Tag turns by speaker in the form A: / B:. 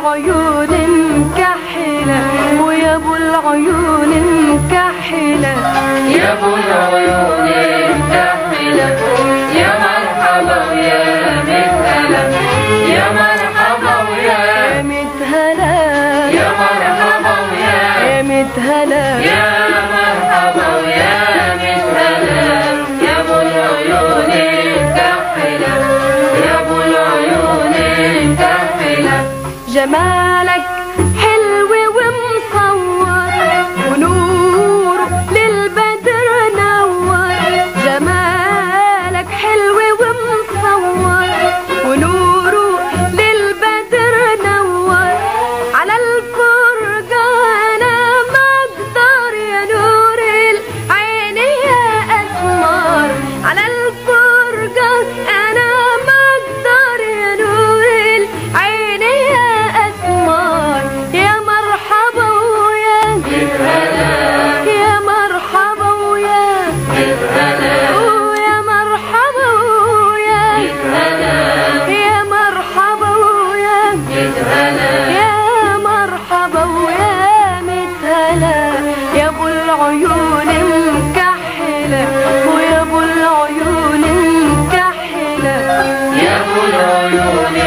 A: العيون مكحلة ويا ابو العيون مكحلة،
B: يا ابو العيون مكحلة، يا مرحبا ويا متهلا، يا مرحبا ويا
A: متهلا،
B: يا مرحبا ويا
A: متهلا،
B: يا مرحبا ويا متهلا، يا ابو العيون مكحلة، يا ابو العيون مكحلة.
A: جمالك حلو ومصور ونور للبدر نور، جمالك حلو ومصور ونور للبدر نور، على الفرقة أنا ما أقدر يا نور العين يا أسمر، على الفرقة أنا ما أقدر يا نور العين يا أسمر، يا مرحبا ويا
B: متهلا،
A: يا مرحبا ويا
B: متهلا،
A: ويا مرحبا ويا
B: متهلا،
A: يا مرحبا ويا
B: متهلا،
A: يا مرحبا ويا متهلا، يا ابو العيون مكحلة ويا ابو العيون مكحلة،
B: يا ابو العيون